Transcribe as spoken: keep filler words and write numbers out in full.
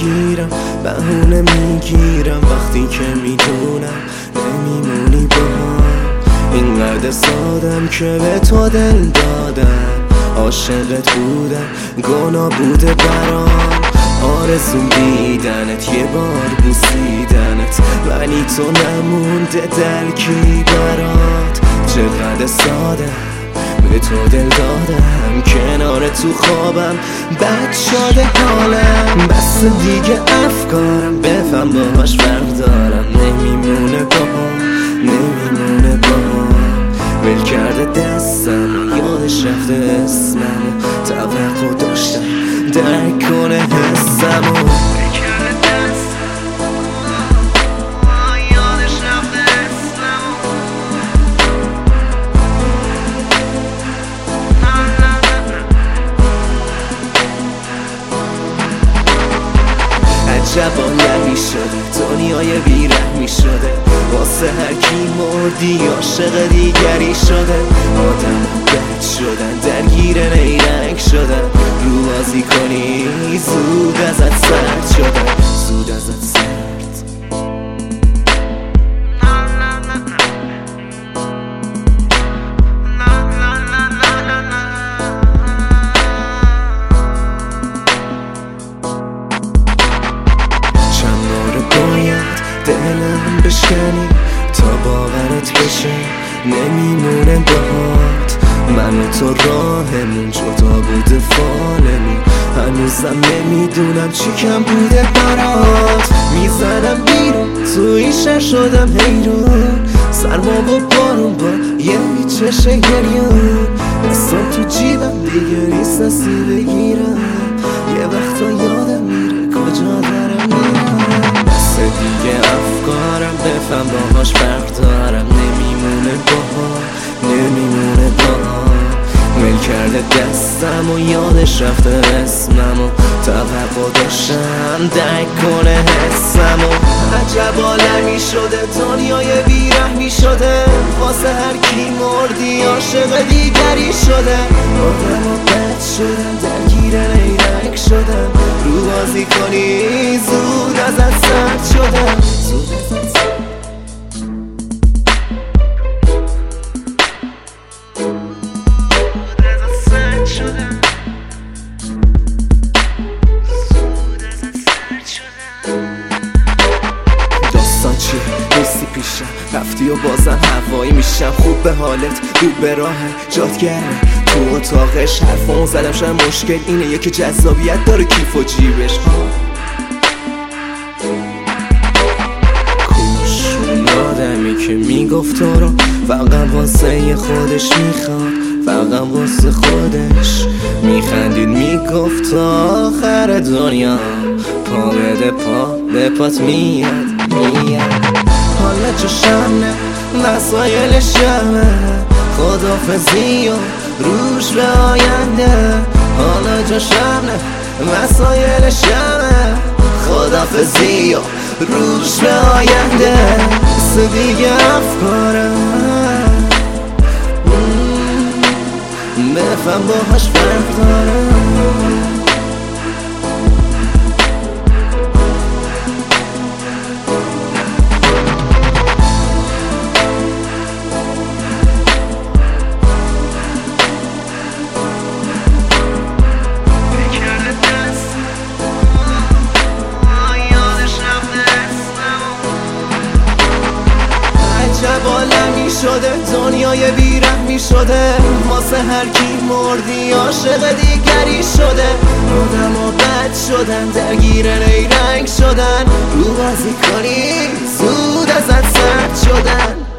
میگیرم، بهونه میگیرم وقتی که میدونم نمیمونی با هم. اینقدر سادم که به تو دل دادم، عاشقت بودم گناه بوده برام. آرزوم دیدنت، یه بار بوسیدنت، ولی تو نمونده دلکی برات. چقدر ساده به تو دل دادم، کنار تو خوابم بد شده حالم. بس دیگه افکارم بفهم باهاش فرق دارم، نمیمونه باهم، نمیمونه باهم. ول کرده دستم، یادش رفته اسمم، توقع داشتم درک کنه حسمو. عجب عالمی شده، دنیای بیرحمی شده، واسه هر کی مردی عاشق دیگری شده. آدم بد شدن، درگیر نیرنگ شدن، رو بازی کنی زود ازت سرد شدن، زود ازت سرد. دلم بشکنی تا باورت بشه نمیمونه باهات. من و تو راهمون جدا بوده فالمون، هنوزم نمیدونم چی کم بوده برات. میزنم بیرون تو این شهر شدم حیرون، سرما و بارون با یه چشه گریون. دستم تو جیبم دیگه نیست دستی بگیرم، یه وقتا یادم میره کجا دارم میرم. دیگه افکارم بفهم باهاش فرق دارم، نمیمونه باها، نمیمونه باها. ول کرده دستم و یادش رفته اسمم و توقع داشتم درک کنه حسمو. عجب عالمی شده، دنیای بیرحمی شده، واسه هر کی مردی عاشق دیگری شده. آدم و بد شدن، درگیر نیرنگ شدن، رو بازی کنی زود ازت سرد شدن، زود ازت سرد. داستان چیه؟ نیستی پیشم، رفتی و بازم هوایی میشم. خوب به حالت، خوب به راه جات گرمه تو اتاقش. حرفامو زدم شاید مشکل اینه یکی جذابیت داره کیف و جیبش. کوش اون آدمی که میگفت تو رو فقط واسه خودش میخواد، فقط واسه خودش میخندید، میگفت تا آخر دنیا پا بده پا به پات میاد میاد. حالا جوشم نه مسایل شمه، خدافزی و روش به آینده. حالا جوشم نه مسایل شمه، خدافزی و روش به آینده. بس دیگه افکارم بفهم باهاش فرق دارم. عجب عالمی شده، دنیای بیرحمی شده، واسه هر کی مردی عاشق دیگری شده. آدم و بد شدن، درگیر نیرنگ شدن، رو بازی کنی زود ازت سرد شدن.